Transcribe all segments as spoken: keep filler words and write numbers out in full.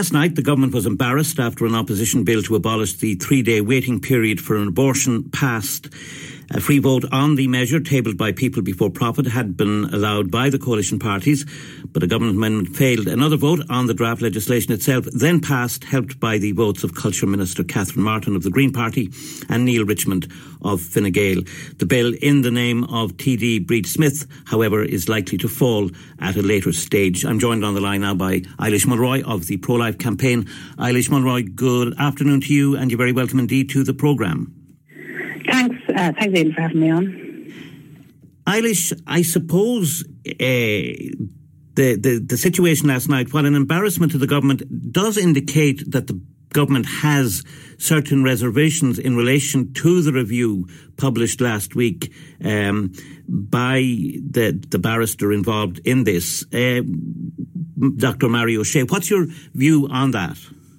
Last night, the government was embarrassed after an opposition bill to abolish the three-day waiting period for an abortion passed. A free vote on the measure, tabled by People Before Profit, had been allowed by the coalition parties, but a government amendment failed. Another vote on the draft legislation itself then passed, helped by the votes of Culture Minister Catherine Martin of the Green Party and Neil Richmond of Fine Gael. The bill, in the name of T D Breed Smith, however, is likely to fall at a later stage. I'm joined on the line now by Eilish Mulroy of the Pro-Life Campaign. Eilish Mulroy, good afternoon to you, and you're very welcome indeed to the programme. Thanks, uh, thanks Aidan, for having me on. Eilish, I suppose uh, the, the the situation last night, while an embarrassment to the government, does indicate that the government has certain reservations in relation to the review published last week um, by the the barrister involved in this, uh, Doctor Mary O'Shea. What's your view on that?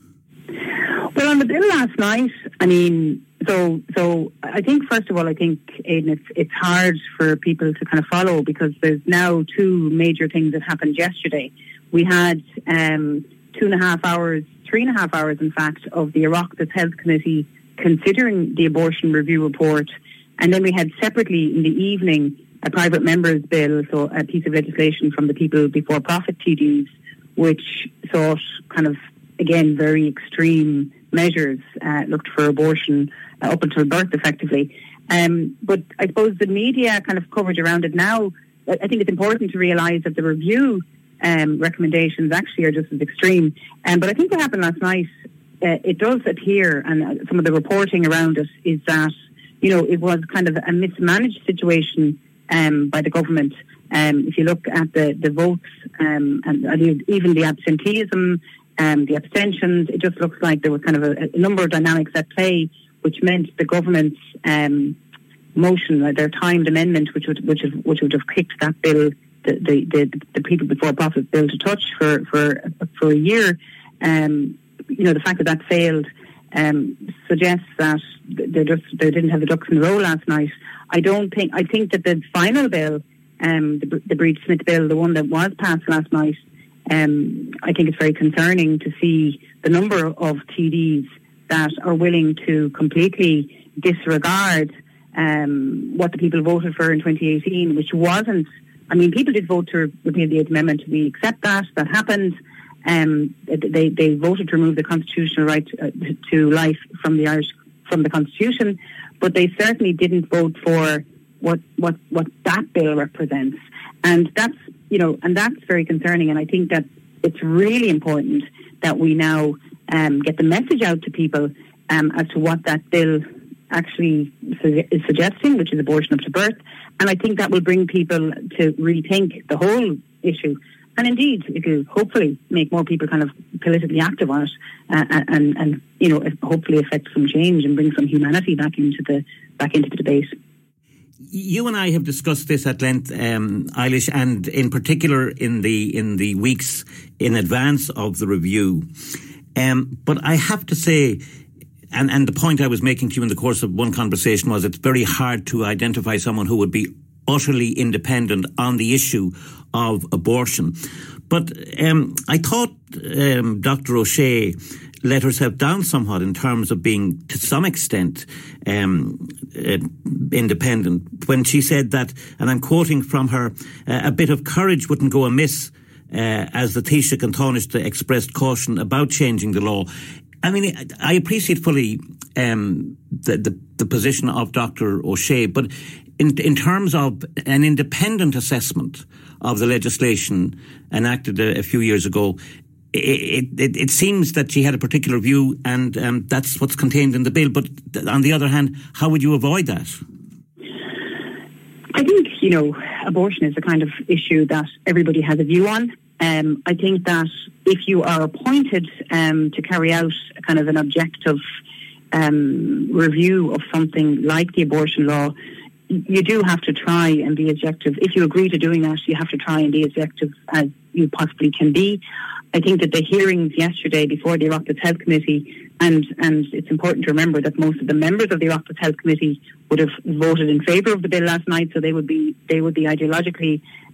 Well, on the bill last night, I mean, so so I think, first of all, I think, Aidan, it's, it's hard for people to kind of follow because there's now two major things that happened yesterday. We had um, two and a half hours, three and a half hours, in fact, of the Oireachtas Health Committee considering the abortion review report. And then we had separately in the evening a private member's bill, so a piece of legislation from the People Before Profit T Ds, which sought kind of, again, very extreme measures, uh, looked for abortion uh, up until birth, effectively. Um, but I suppose the media kind of coverage around it now, I think it's important to realise that the review um, recommendations actually are just as extreme. Um, but I think what happened last night, uh, it does appear, and uh, some of the reporting around it is that, you know, it was kind of a mismanaged situation um, by the government. Um, if you look at the, the votes um, and even the absenteeism, Um, the abstentions, it just looks like there was kind of a, a number of dynamics at play, which meant the government's um, motion, uh, their timed amendment, which would which would, which would have kicked that bill, the the, the, the People Before Profit bill, to touch for for for a year. Um, you know, the fact that that failed um, suggests that they just they didn't have the ducks in a row last night. I don't think. I think that the final bill, um, the, the Breed Smith bill, the one that was passed last night. Um, I think it's very concerning to see the number of T Ds that are willing to completely disregard um, what the people voted for in twenty eighteen, which wasn't, I mean, people did vote to repeal the Eighth Amendment. We accept that, that happened. Um, they, they voted to remove the constitutional right to, uh, to life from the Irish, from the Constitution, but they certainly didn't vote for what, what, what that bill represents. And that's, you know, and that's very concerning. And I think that it's really important that we now um, get the message out to people um, as to what that bill actually su- is suggesting, which is abortion up to birth. And I think that will bring people to rethink the whole issue. And indeed, it will hopefully make more people kind of politically active on it, uh, and, and you know, hopefully affect some change and bring some humanity back into the back into the debate. You and I have discussed this at length, um, Eilish, and in particular in the in the weeks in advance of the review. Um, but I have to say, and, and the point I was making to you in the course of one conversation was it's very hard to identify someone who would be utterly independent on the issue of abortion. But um, I thought um, Doctor O'Shea let herself down somewhat in terms of being, to some extent, um, uh, independent, when she said that, and I'm quoting from her, uh, a bit of courage wouldn't go amiss uh, as the Taoiseach and Taoiseach expressed caution about changing the law. I mean, I appreciate fully um, the, the, the position of Doctor O'Shea, but in, in terms of an independent assessment of the legislation enacted a, a few years ago, It, it, it seems that she had a particular view, and um, that's what's contained in the bill. But on the other hand, how would you avoid that? I think, you know, abortion is the kind of issue that everybody has a view on. Um, I think that if you are appointed um, to carry out a kind of an objective um, review of something like the abortion law, you do have to try and be objective. If you agree to doing that, you have to try and be objective as you possibly can be. I think that the hearings yesterday before the Oireachtas Health Committee, and, and it's important to remember that most of the members of the Oireachtas Health Committee would have voted in favour of the bill last night, so they would be they would be ideologically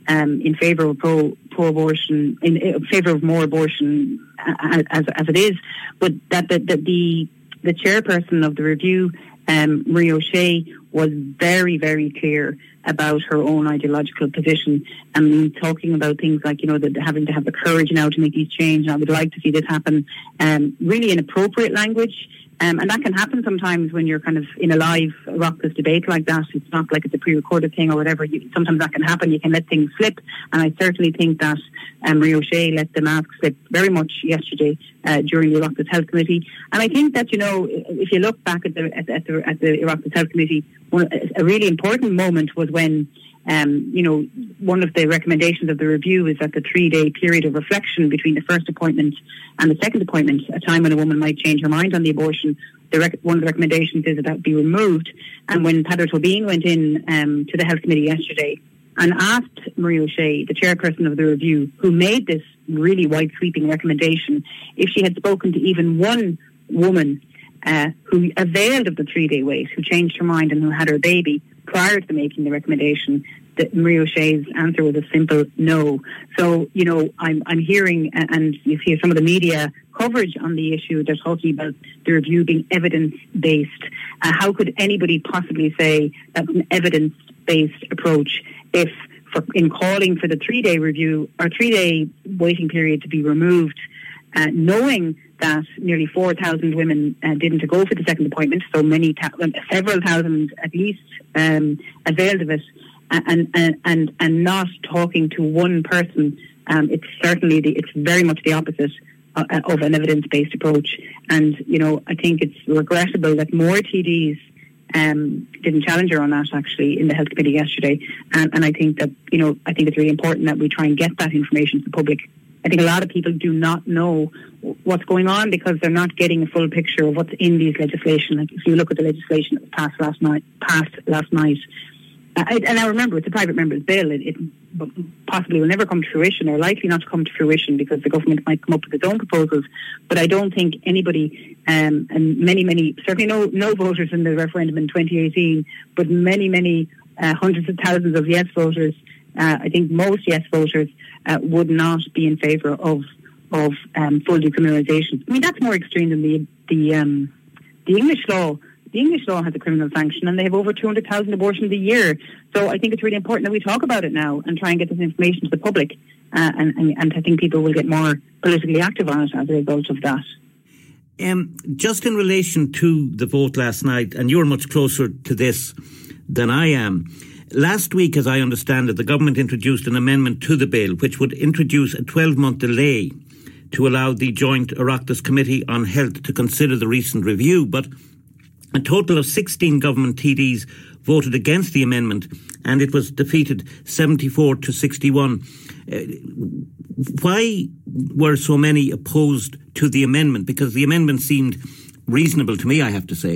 um, in favour of pro, pro-abortion, in, in favour of more abortion as, as, as it is, but that the, the, the, the chairperson of the review, um, Marie O'Shea, was very, very clear about her own ideological position. I mean, talking about things like, you know, that having to have the courage now to make these changes. I would like to see this happen. Um, really inappropriate language. Um, and that can happen sometimes when you're kind of in a live Oireachtas debate like that. It's not like it's a pre-recorded thing or whatever. You, sometimes that can happen. You can let things slip. And I certainly think that um, Marie O'Shea let the mask slip very much yesterday uh, during the Oireachtas Health Committee. And I think that, you know, if you look back at the at, at the, at the Oireachtas Health Committee, one, a really important moment was when Um, you know, one of the recommendations of the review is that the three-day period of reflection between the first appointment and the second appointment, a time when a woman might change her mind on the abortion, the rec- one of the recommendations is that that be removed. And when Peadar Tóibín went in um, to the Health Committee yesterday and asked Marie O'Shea, the chairperson of the review, who made this really wide-sweeping recommendation, if she had spoken to even one woman uh, who availed of the three-day wait, who changed her mind and who had her baby prior to making the recommendation, that Marie O'Shea's answer was a simple no. So, you know, I'm I'm hearing, and you see some of the media coverage on the issue, they're talking about the review being evidence-based. Uh, how could anybody possibly say that's an evidence-based approach if, for, in calling for the three-day review or three-day waiting period to be removed, uh, knowing that nearly four thousand women uh, didn't go for the second appointment, so many, ta- several thousand at least um, availed of it, and and and, and not talking to one person. Um, it's certainly the, it's very much the opposite uh, of an evidence-based approach. And you know, I think it's regrettable that more T Ds um, didn't challenge her on that actually in the Health Committee yesterday. And, and I think that you know, I think it's really important that we try and get that information to the public. I think a lot of people do not know what's going on because they're not getting a full picture of what's in these legislation. Like if you look at the legislation that was passed last night, passed last night, I, and I remember it's a private member's bill. It, it possibly will never come to fruition, or likely not to come to fruition, because the government might come up with its own proposals. But I don't think anybody, um, and many, many, certainly no, no voters in the referendum in twenty eighteen, but many, many uh, hundreds of thousands of yes voters. Uh, I think most yes voters uh, would not be in favour of of um, full decriminalisation. I mean, that's more extreme than the the um, the English law. The English law has a criminal sanction, and they have over two hundred thousand abortions a year. So I think it's really important that we talk about it now and try and get this information to the public. Uh, and, and, and I think people will get more politically active on it as a result of that. Um, just in relation to the vote last night, and you're much closer to this than I am. Last week, as I understand it, the government introduced an amendment to the bill which would introduce a twelve-month delay to allow the joint Oireachtas Committee on Health to consider the recent review. But a total of sixteen government T Ds voted against the amendment, and it was defeated seventy-four to sixty-one. Uh, why were so many opposed to the amendment? Because the amendment seemed reasonable to me, I have to say.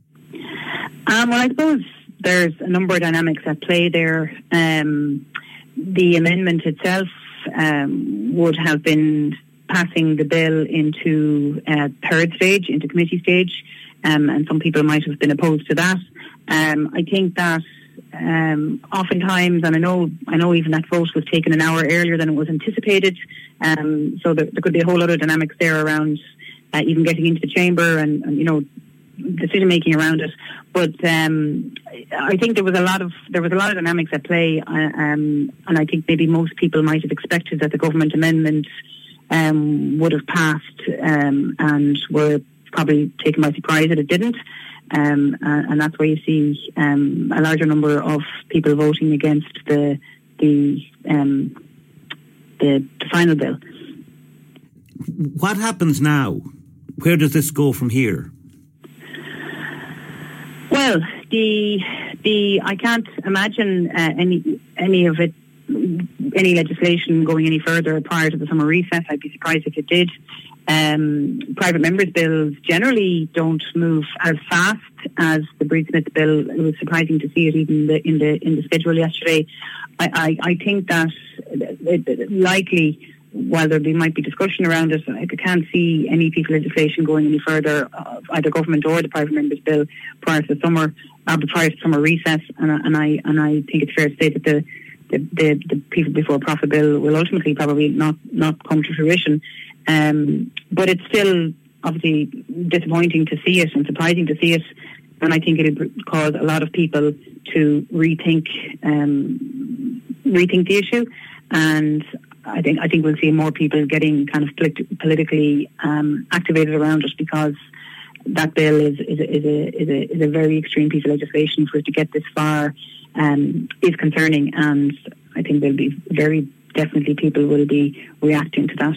Um, well, I suppose there's a number of dynamics at play there. Um, the amendment itself um, would have been passing the bill into uh, third stage, into committee stage, um, and some people might have been opposed to that. Um, I think that um, oftentimes, and I know, I know even that vote was taken an hour earlier than it was anticipated, um, so there, there could be a whole lot of dynamics there around uh, even getting into the chamber and, and you know, decision making around it. But um, I think there was a lot of there was a lot of dynamics at play, uh, um, and I think maybe most people might have expected that the government amendment um, would have passed, um, and were probably taken by surprise that it didn't. Um, uh, and that's why you see um, a larger number of people voting against the the um, the, the final bill. What happens now? Where does this go from here? Well, the the I can't imagine uh, any any of it, any legislation going any further prior to the summer recess. I'd be surprised if it did. Um, private members' bills generally don't move as fast as the Breed-Smith bill. It was surprising to see it even in the in the, in the schedule yesterday. I, I, I think that it, it, likely, while there might be discussion around it, I can't see any piece of legislation going any further, uh, either government or the private members' bill, prior to the summer, uh, prior to summer recess. And, and I and I think it's fair to say that the the, the, the people before profit bill will ultimately probably not, not come to fruition. Um, but it's still obviously disappointing to see it and surprising to see it. And I think it would cause a lot of people to rethink um, rethink the issue. And I think I think we'll see more people getting kind of polit- politically um, activated around it, because that bill is is a, is, a, is, a, is a very extreme piece of legislation. For it to get this far um, is concerning, and I think there'll be very definitely people will be reacting to that.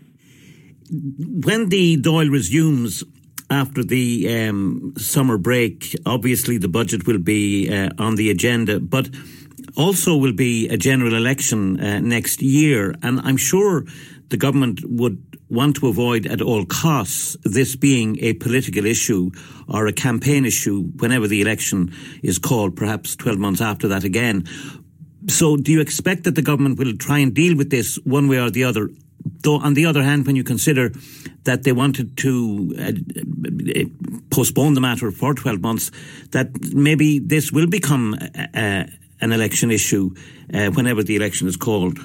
When the Dáil resumes after the um, summer break, obviously the budget will be uh, on the agenda, but also will be a general election uh, next year. And I'm sure the government would want to avoid at all costs this being a political issue or a campaign issue whenever the election is called, perhaps twelve months after that again. So do you expect that the government will try and deal with this one way or the other? Though, on the other hand, when you consider that they wanted to uh, postpone the matter for twelve months, that maybe this will become uh, an election issue uh, whenever the election is called.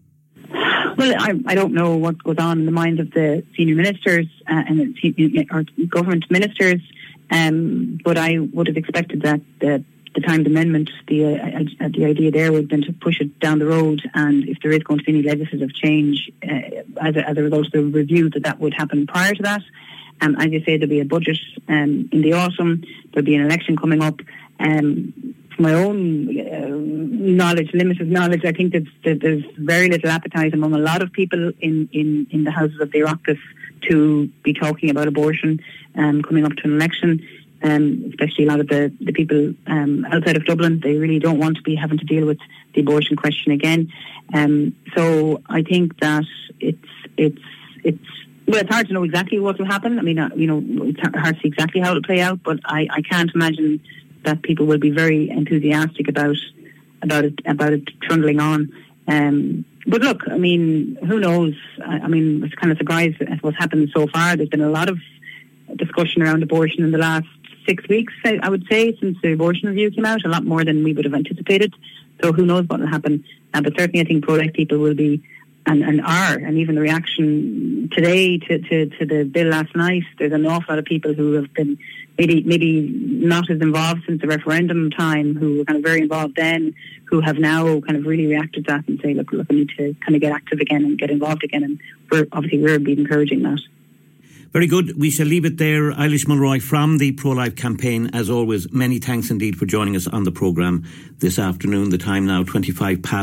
Well, I, I don't know what goes on in the minds of the senior ministers uh, and or government ministers, um, but I would have expected that the the timed amendment, the uh, the idea there would have been to push it down the road, and if there is going to be any legislative change uh, as, a, as a result of the review, that that would happen prior to that. Um, as you say, there'll be a budget um, in the autumn, there'll be an election coming up. Um, from my own uh, knowledge, limited knowledge, I think that, that there's very little appetite among a lot of people in, in, in the houses of the Oireachtas to be talking about abortion um, coming up to an election. Um, especially a lot of the, the people um, outside of Dublin, they really don't want to be having to deal with the abortion question again. Um, so I think that it's it's it's well, it's hard to know exactly what will happen. I mean, uh, you know, it's hard to see exactly how it'll play out, but I, I can't imagine that people will be very enthusiastic about about it about it trundling on. Um, but look, I mean, who knows? I, I mean, it's kind of surprised at what's happened so far. There's been a lot of discussion around abortion in the last six weeks, I, I would say, since the abortion review came out, a lot more than we would have anticipated. So who knows what will happen. Uh, but certainly I think pro-life people will be, and, and are, and even the reaction today to, to, to the bill last night, there's an awful lot of people who have been maybe maybe not as involved since the referendum time, who were kind of very involved then, who have now kind of really reacted to that and say, look, look, I need to kind of get active again and get involved again. And we're obviously we're be encouraging that. Very good. We shall leave it there. Eilish Mulroy from the Pro-Life Campaign. As always, many thanks indeed for joining us on the programme this afternoon. The time now, twenty-five past.